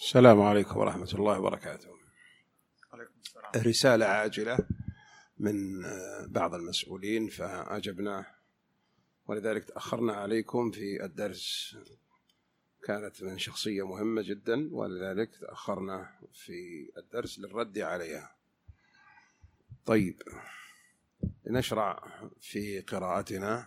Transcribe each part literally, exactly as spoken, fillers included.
السلام عليكم ورحمة الله وبركاته. عليكم السلام. رسالة عاجلة من بعض المسؤولين فأجبناه، ولذلك تأخرنا عليكم في الدرس. كانت من شخصية مهمة جدا، ولذلك تأخرنا في الدرس للرد عليها. طيب، لنشرع في قراءتنا.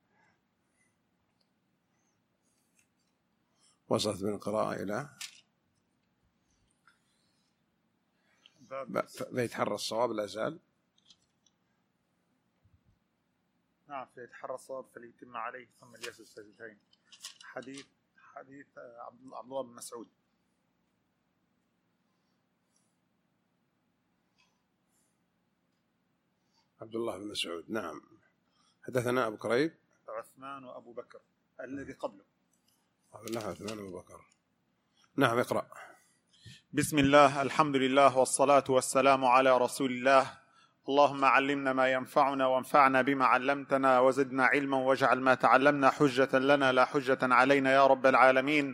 وصلت من القراءة إلى فيتحرى الصواب لا زال. نعم، فيتحرى الصواب فليتم عليه ثم ليسجد سجدتين. حديث حديث عبد الله بن مسعود. عبد الله بن مسعود، نعم. حدثنا أبو كريب عثمان وأبو بكر الذي قبله. لا، عثمان وأبو بكر. نعم، اقرأ. بسم الله، الحمد لله، والصلاة والسلام على رسول الله. اللهم علمنا ما ينفعنا وانفعنا بما علمتنا وزدنا علما واجعل ما تعلمنا حجة لنا لا حجة علينا يا رب العالمين.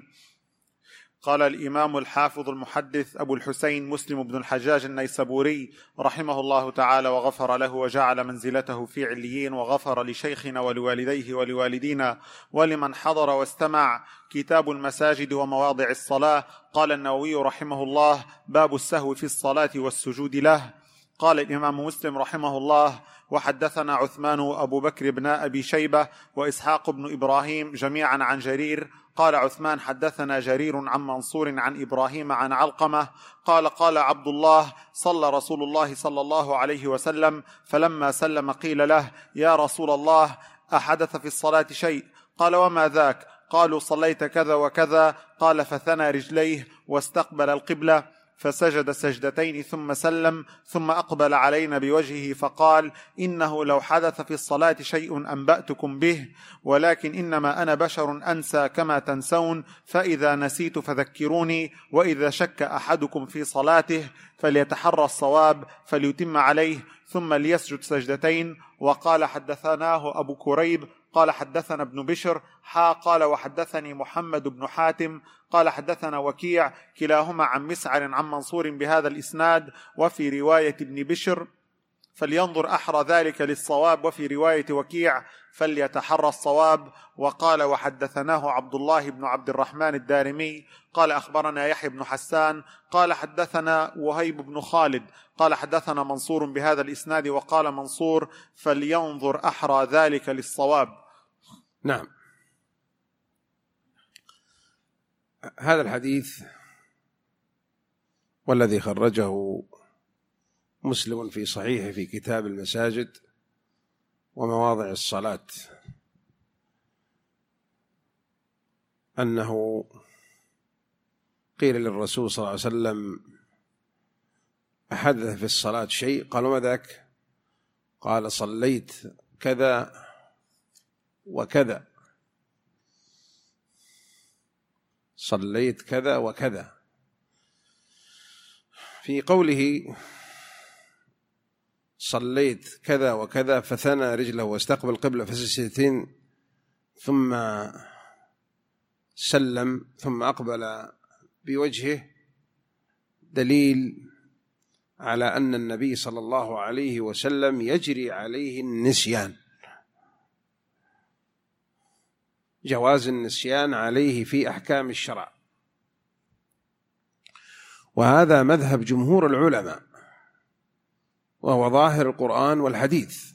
قال الإمام الحافظ المحدث أبو الحسين مسلم بن الحجاج النيسابوري رحمه الله تعالى وغفر له وجعل منزلته في عليين، وغفر لشيخنا ولوالديه ولوالدينا ولمن حضر واستمع. كتاب المساجد ومواضع الصلاة. قال النووي رحمه الله: باب السهو في الصلاة والسجود له. قال الإمام مسلم رحمه الله: وحدثنا عثمان أبو بكر بن أبي شيبة وإسحاق بن إبراهيم جميعا عن جرير. قال عثمان: حدثنا جرير عن منصور عن إبراهيم عن علقمة قال: قال عبد الله: صلى رسول الله صلى الله عليه وسلم، فلما سلم قيل له: يا رسول الله، أحدث في الصلاة شيء؟ قال: وما ذاك؟ قالوا: صليت كذا وكذا. قال: فثنى رجليه واستقبل القبلة فسجد سجدتين ثم سلم، ثم أقبل علينا بوجهه فقال: إنه لو حدث في الصلاة شيء أنبأتكم به، ولكن إنما أنا بشر أنسى كما تنسون، فإذا نسيت فذكروني، وإذا شك أحدكم في صلاته فليتحرى الصواب فليتم عليه ثم ليسجد سجدتين. وقال: حدثناه أبو كريب قال: حدثنا ابن بشر حا قال: وحدثني محمد بن حاتم قال: حدثنا وكيع كلاهما عن مسعر عن منصور بهذا الإسناد. وفي رواية ابن بشر: فلينظر أحرى ذلك للصواب، وفي رواية وكيع: فليتحرى الصواب. وقال: وحدثناه عبد الله بن عبد الرحمن الدارمي قال: أخبرنا يحيى بن حسان قال: حدثنا وهيب بن خالد قال: حدثنا منصور بهذا الإسناد. وقال منصور: فلينظر أحرى ذلك للصواب. نعم، هذا الحديث والذي خرجه مسلم في صحيحه في كتاب المساجد ومواضع الصلاة، أنه قيل للرسول صلى الله عليه وسلم: أحدث في الصلاة شيء؟ قال: وما ذاك؟ قال: صليت كذا وكذا. صليت كذا وكذا. في قوله صليت كذا وكذا فثنى رجله واستقبل قبلة فسجدتين ثم سلم ثم أقبل بوجهه، دليل على أن النبي صلى الله عليه وسلم يجري عليه النسيان، جواز النسيان عليه في أحكام الشرع، وهذا مذهب جمهور العلماء، وهو ظاهر القرآن والحديث.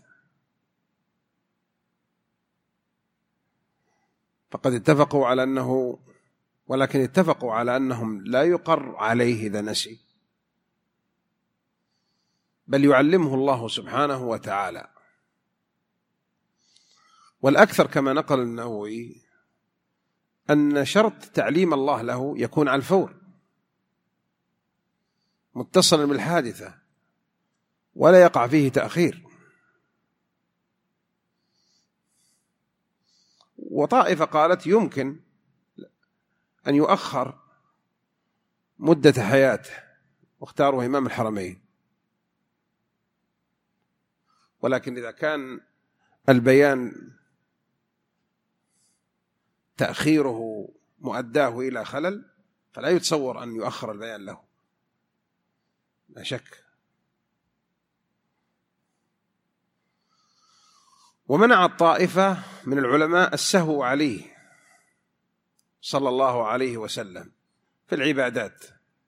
فقد اتفقوا على أنه ولكن اتفقوا على أنهم لا يقر عليه إذا نسي، بل يعلمه الله سبحانه وتعالى. والأكثر كما نقل النووي أن شرط تعليم الله له يكون على الفور متصلا بالحادثة ولا يقع فيه تأخير. وطائفة قالت يمكن أن يؤخر مدة حياته، واختاروا إمام الحرمين. ولكن إذا كان البيان تأخيره مؤداه إلى خلل فلا يتصور أن يؤخر البيان له، لا شك. ومنع الطائفة من العلماء السهو عليه صلى الله عليه وسلم في العبادات،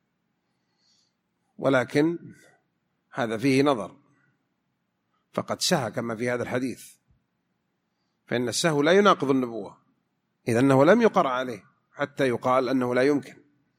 ولكن هذا فيه نظر، فقد سهى كما في هذا الحديث، فإن السهو لا يناقض النبوة، إذ أنه لم يقر عليه حتى يقال أنه لا يمكن.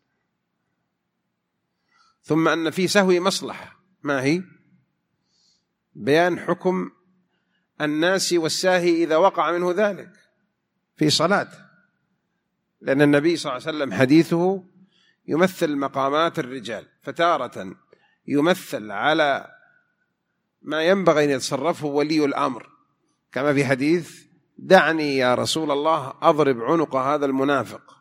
ثم أن في سهو مصلحة، ما هي؟ بيان حكم الناس والساهي إذا وقع منه ذلك في صلاة، لأن النبي صلى الله عليه وسلم حديثه يمثل مقامات الرجال، فتارة يمثل على ما ينبغي أن يتصرفه ولي الأمر، كما في حديث دعني يا رسول الله أضرب عنق هذا المنافق.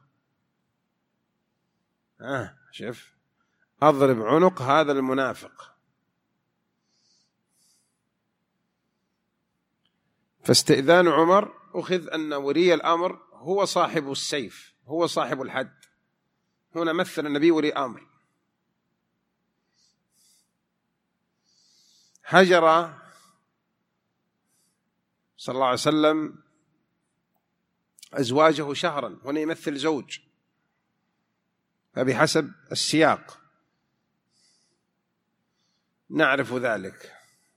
آه شوف، أضرب عنق هذا المنافق. فاستئذان عمر أخذ أن ولي الأمر هو صاحب السيف، هو صاحب الحد. هنا مثل النبي ولي أمر. هجر صلى الله عليه وسلم أزواجه شهرا، هنا يمثل زوج، فبحسب السياق نعرف ذلك.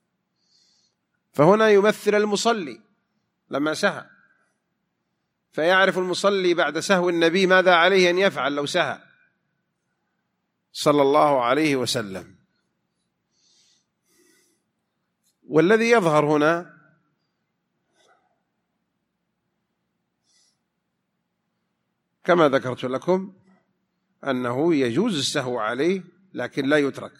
فهنا يمثل المصلي لما سهى، فيعرف المصلي بعد سهو النبي ماذا عليه أن يفعل لو سهى صلى الله عليه وسلم. والذي يظهر هنا كما ذكرت لكم أنه يجوز السهو عليه، لكن لا يترك،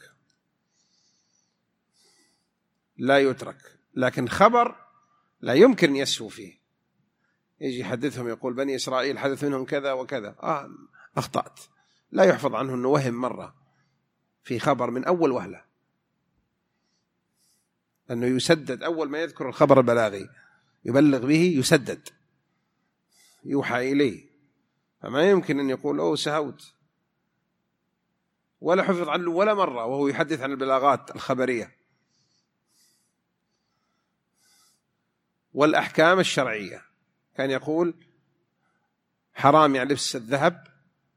لا يترك. لكن خبر لا يمكن يسهو فيه، يجي يحدثهم يقول بني إسرائيل حدث منهم كذا وكذا، آه أخطأت، لا يحفظ عنه أنه وهم مرة في خبر من أول وهلة، أنه يسدد أول ما يذكر الخبر البلاغي يبلغ به، يسدد يوحى إليه، فما يمكن أن يقول أوه سهوت، ولا حفظ عنه ولا مرة وهو يحدث عن البلاغات الخبرية والأحكام الشرعية. كان يقول حرام يلبس الذهب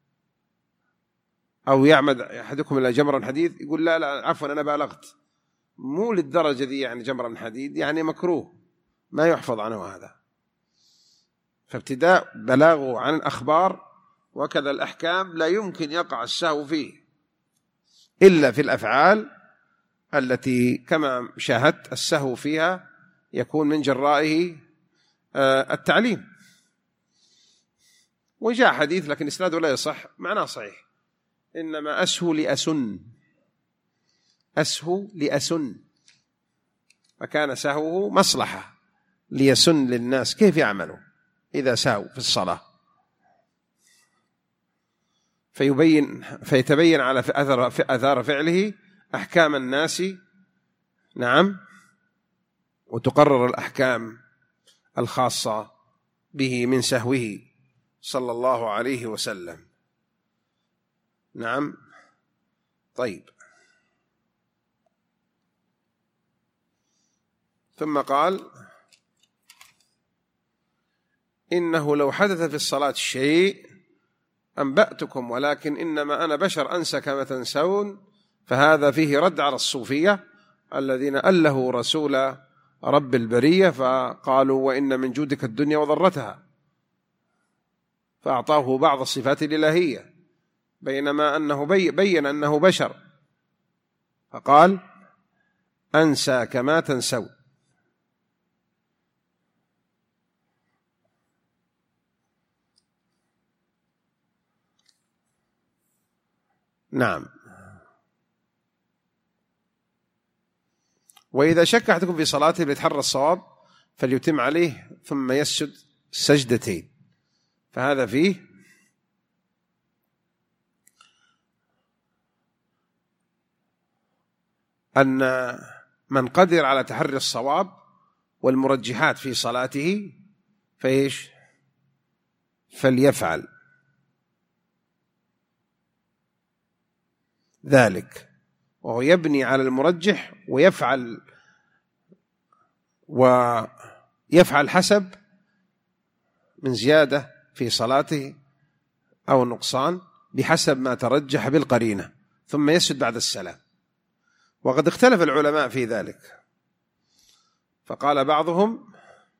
أو يعمد أحدكم إلى جمر حديد، يقول لا لا عفوا أنا بالغت، مو للدرجة دي يعني جمر حديد، يعني مكروه، ما يحفظ عنه هذا. فابتداء بلاغه عن الأخبار وكذا الأحكام لا يمكن يقع السهو فيه إلا في الأفعال التي كما شاهدت السهو فيها يكون من جرائه التعليم. وجاء حديث لكن إسناده لا يصح، معناه صحيح، إنما أسهو لأسن، أسهو لأسن، فكان سهوه مصلحة ليسن للناس كيف يعملوا إذا سهوا في الصلاة، فيبين فيتبين على أثر, أثار فعله أحكام الناس، نعم، وتقرر الأحكام الخاصة به من سهوه صلى الله عليه وسلم. نعم. طيب، ثم قال إنه لو حدث في الصلاة شيء أنبأتكم، ولكن إنما أنا بشر أنسى كما تنسون، فهذا فيه رد على الصوفية الذين ألهوا رسول رب البرية فقالوا وإن من جودك الدنيا وضرتها، فأعطاه بعض الصفات الإلهية بينما أنه بي بين أنه بشر، فقال أنسى كما تنسون. نعم. وإذا شك أحدكم في صلاته ليتحرى الصواب فليتم عليه ثم يسجد سجدتين، فهذا فيه أن من قدر على تحري الصواب والمرجحات في صلاته فإيش فليفعل. ذلك، وهو يبني على المرجح ويفعل ويفعل حسب من زيادة في صلاته أو نقصان بحسب ما ترجح بالقرينة، ثم يسجد بعد السلام. وقد اختلف العلماء في ذلك، فقال بعضهم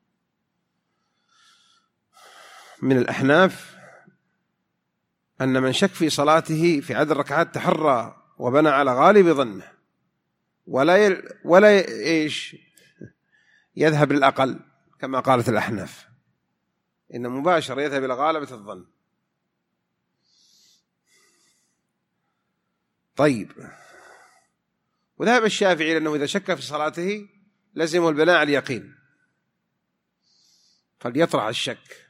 من الأحناف أن من شك في صلاته في عدد الركعات تحرى وبنى على غالب ظنه ولا ي... ولا ي... إيش يذهب للأقل كما قالت الأحناف، إن مباشر يذهب إلى غالبة الظن. طيب، وذهب الشافعي لأنه إذا شك في صلاته لزمه البناء على اليقين فليطرح الشك.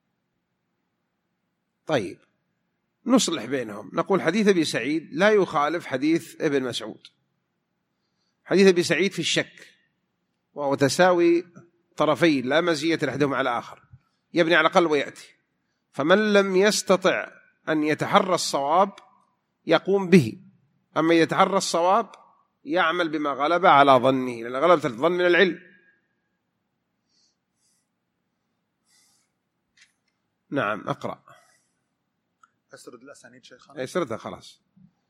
طيب، نصلح بينهم، نقول حديث أبي سعيد لا يخالف حديث ابن مسعود. حديث أبي سعيد في الشك، وهو تساوي طرفين لا مزية لأحدهما على آخر، يبني على الأقل ويأتي. فمن لم يستطع أن يتحرى الصواب يقوم به، أما يتحرى الصواب يعمل بما غلب على ظنه، لأن غلبة الظن من العلم. نعم، أقرأ. أسرد الأسانيد شيخنا. أسردها خلاص.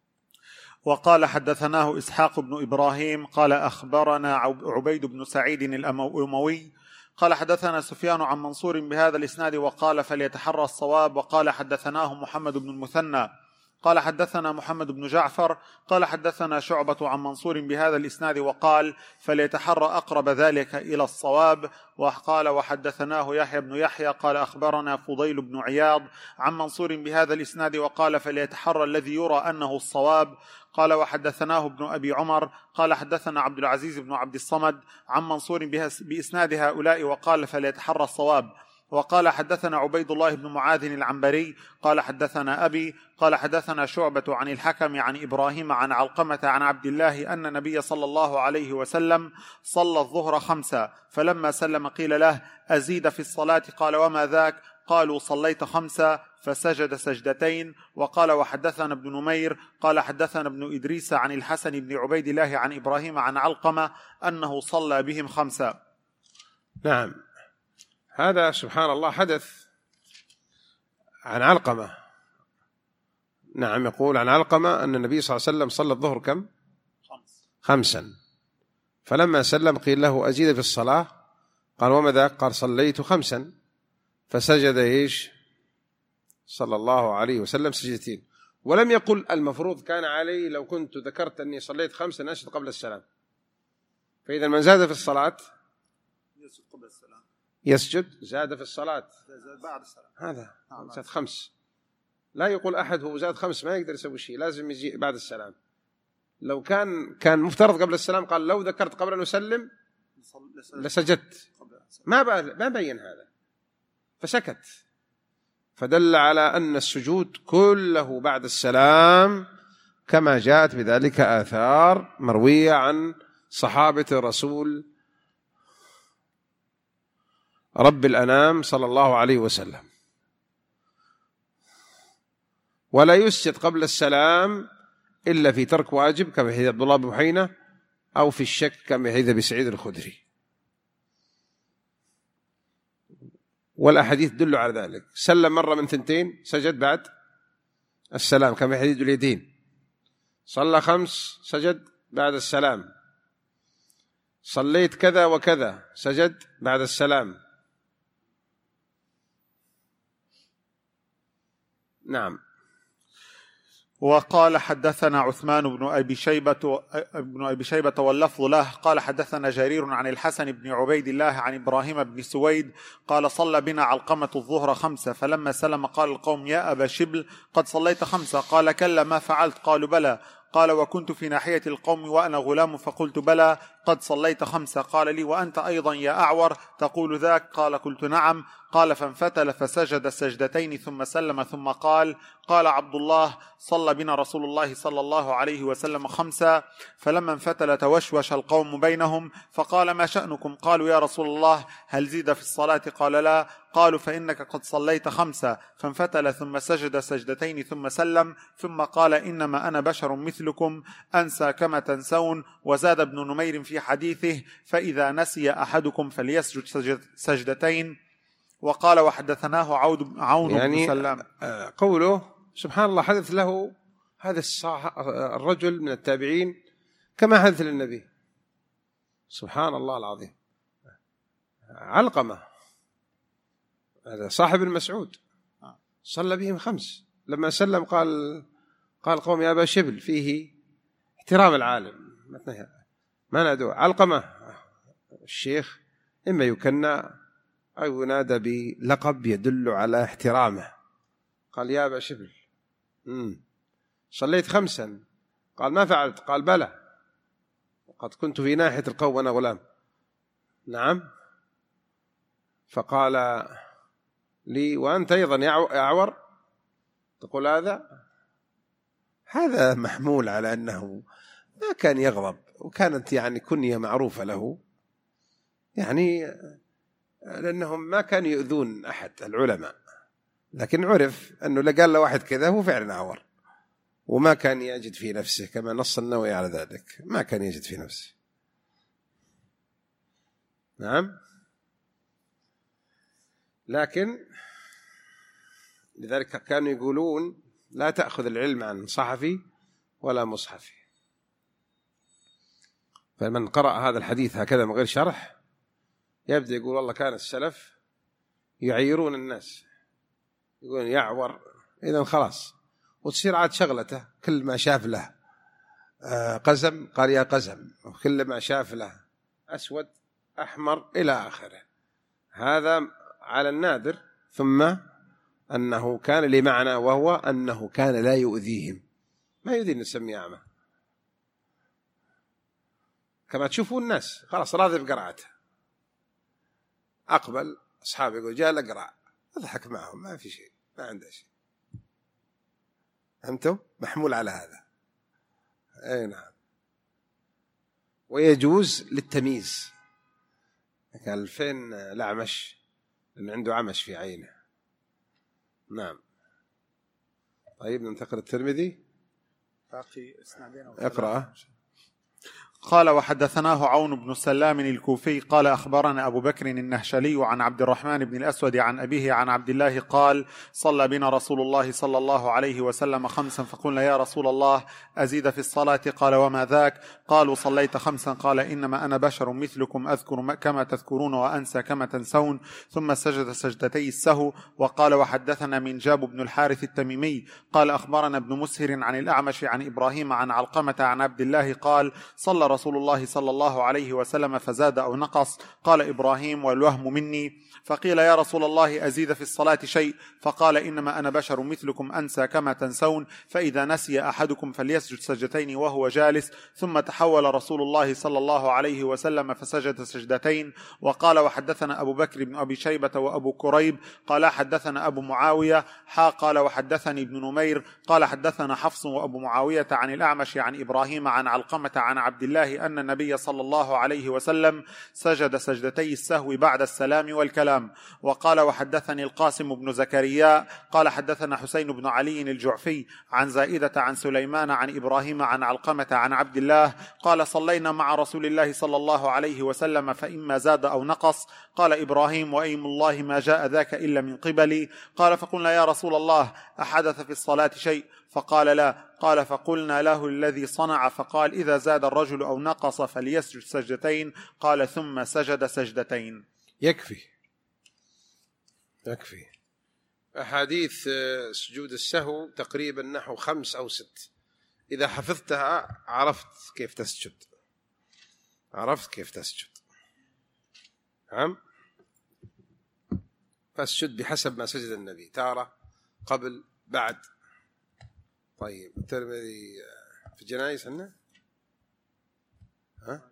وقال حدثناه إسحاق بن إبراهيم قال أخبرنا عبيد بن سعيد الأموي قال حدثنا سفيان عن منصور بهذا الإسناد وقال فليتحرى الصواب. وقال حدثناه محمد بن المثنى قال حدثنا محمد بن جعفر قال حدثنا شعبة عن منصور بهذا الإسناد وقال فليتحرى أقرب ذلك إلى الصواب. وقال وحدثناه يحيى بن يحيى قال أخبرنا فضيل بن عياض عن منصور بهذا الإسناد وقال فليتحرى الذي يرى أنه الصواب. قال وحدثناه ابن أبي عمر قال حدثنا عبد العزيز بن عبد الصمد عن منصور بإسناد هؤلاء وقال فليتحرى الصواب. وقال حدثنا عبيد الله بن معاذ العنبري قال حدثنا أبي قال حدثنا شعبة عن الحكم عن إبراهيم عن علقمة عن عبد الله أن النبي صلى الله عليه وسلم صلى الظهر خمسة، فلما سلم قيل له أزيد في الصلاة؟ قال وما ذاك؟ قالوا صليت خمسة، فسجد سجدتين. وقال وحدثنا ابن نمير قال حدثنا ابن إدريس عن الحسن بن عبيد الله عن إبراهيم عن علقمة أنه صلى بهم خمسة. نعم، هذا سبحان الله حدث عن علقمة. نعم، يقول عن علقمة أن النبي صلى الله عليه وسلم صلى الظهر كم؟ خمس. خمسا، فلما سلم قيل له أزيد في الصلاة؟ قال وما ذاك؟ قال صليت خمسا، فسجد إيش صلى الله عليه وسلم سجدتين. ولم يقل المفروض كان علي لو كنت ذكرت أني صليت خمسا أسجد قبل السلام. فإذا من زاد في الصلاة يسجد قبل السلام، يسجد زاد في الصلاة بعد السلام. هذا زاد خمس، لا يقول أحد هو زاد خمس ما يقدر يسوي شيء، لازم يجي بعد السلام. لو كان كان مفترض قبل السلام قال لو ذكرت قبل أن أسلم لسجدت، ما ما بين هذا فسكت، فدل على أن السجود كله بعد السلام كما جاءت بذلك آثار مروية عن صحابة رسول رب الأنام صلى الله عليه وسلم. ولا يسجد قبل السلام إلا في ترك واجب كما حديث عبد الله بن بحينة، أو في الشك كما حديث أبي سعيد الخدري، والأحاديث تدل على ذلك. سلم مرة من ثنتين سجد بعد السلام كما حديث اليدين، صلى خمس سجد بعد السلام، صليت كذا وكذا سجد بعد السلام. نعم. وقال حدثنا عثمان بن أبي شيبة ابن أبي شيبة واللفظ له قال حدثنا جرير عن الحسن بن عبيد الله عن إبراهيم بن سويد قال صلى بنا علقمة الظهر خمسة، فلما سلم قال القوم يا أبا شبل قد صليت خمسة؟ قال كلا ما فعلت؟ قالوا بلى. قال وكنت في ناحية القوم وأنا غلام فقلت بلى قد صليت خمسة. قال لي وأنت أيضا يا أعور تقول ذاك؟ قال قلت نعم. قال فانفتل فسجد سجدتين ثم سلم ثم قال قال عبد الله صلى بنا رسول الله صلى الله عليه وسلم خمسة فلما انفتل توشوش القوم بينهم فقال ما شأنكم قالوا يا رسول الله هل زيد في الصلاة قال لا قالوا فإنك قد صليت خمسة فانفتل ثم سجد سجدتين ثم سلم ثم قال إنما أنا بشر مثلكم أنسى كما تنسون وزاد ابن نمير في حديثه فإذا نسي أحدكم فليسجد سجدتين وقال وحدثناه عون عون يعني بن سلام. قوله سبحان الله حدث له هذا الرجل من التابعين كما حدث للنبي سبحان الله العظيم. علقمة هذا صاحب المسعود صلى بهم خمس لما سلم قال قال قوم يا أبا شبل فيه احترام العالم ما ندعو. علقمة الشيخ إما يكنى أو ينادى بلقب يدل على احترامه. قال يا أبا شبل مم. صليت خمسا قال ما فعلت قال بلى وقد كنت في ناحية القوم وأنا غلام. نعم. فقال لي وأنت أيضا يا أعور تقول هذا هذا محمول على أنه ما كان يغضب وكانت يعني كنية معروفة له يعني لأنهم ما كانوا يؤذون أحد العلماء لكن عرف أنه لقال له واحد كذا هو فعلا أعور وما كان يجد في نفسه كما نص النووي على ذلك ما كان يجد في نفسه. نعم. لكن لذلك كانوا يقولون لا تأخذ العلم عن صحفي ولا مصحفي. فمن قرأ هذا الحديث هكذا من غير شرح يبدأ يقول والله كان السلف يعيرون الناس يقولون يعور إذن خلاص وتصير عاد شغلته كل ما شاف له قزم قال يا قزم وكل ما شاف له أسود أحمر إلى آخره. هذا على النادر. ثم أنه كان لي معنى وهو أنه كان لا يؤذيهم ما يؤذي نسميه أعمى كما تشوفون الناس خلاص راضي بقراءته أقبل أصحابي يقول جاء لقراء أضحك معهم ما في شيء ما عنده شيء. فهمتوا؟ محمول على هذا. أي نعم. ويجوز للتمييز قال فين الأعمش لأنه عنده عمش في عينه. نعم. طيب ننتقل الترمذي باقي اسنادين اقرأ. قال وحدثناه عون بن سلام الكوفي قال أخبرنا أبو بكر النهشلي عن عبد الرحمن بن الأسود عن أبيه عن عبد الله قال صلى بنا رسول الله صلى الله عليه وسلم خمسا فقلنا يا رسول الله أزيد في الصلاة قال وما ذاك قالوا صليت خمسا قال إنما أنا بشر مثلكم أذكر كما تذكرون وأنسى كما تنسون ثم سجد سجدتي السهو. وقال وحدثنا من جاب بن الحارث التميمي قال أخبرنا ابن مسهر عن الأعمش عن إبراهيم عن علقمة عن عبد الله قال صلى رسول الله صلى الله عليه وسلم فزاد أو نقص قال إبراهيم والوهم مني. فقيل يا رسول الله أزيد في الصلاة شيء فقال إنما أنا بشر مثلكم أنسى كما تنسون فإذا نسي أحدكم فليسجد سجدتين وهو جالس. ثم تحول رسول الله صلى الله عليه وسلم فسجد سجدتين. وقال وحدثنا أبو بكر بن أبي شيبة وأبو كريب قال حدثنا أبو معاوية حا قال وحدثني ابن نمير قال حدثنا حفص وأبو معاوية عن الأعمش عن إبراهيم عن علقمة عن عبد الله أن النبي صلى الله عليه وسلم سجد سجدتي السهو بعد السلام والكلام. وقال وحدثني القاسم بن زكريا قال حدثنا حسين بن علي الجعفي عن زائدة عن سليمان عن إبراهيم عن علقمة عن عبد الله قال صلينا مع رسول الله صلى الله عليه وسلم فإما زاد أو نقص. قال إبراهيم وأيم الله ما جاء ذاك إلا من قبلي. قال فقلنا يا رسول الله أحدث في الصلاة شيء فقال لا. قال فقلنا له الذي صنع فقال إذا زاد الرجل أو نقص فليسجد سجدتين. قال ثم سجد سجدتين. يكفي يكفي. أحاديث سجود السهو تقريبا نحو خمس أو ست إذا حفظتها عرفت كيف تسجد عرفت كيف تسجد. نعم. فاسجد بحسب ما سجد النبي تارة قبل بعد. طيب الترمذي في الجنائز عندنا ها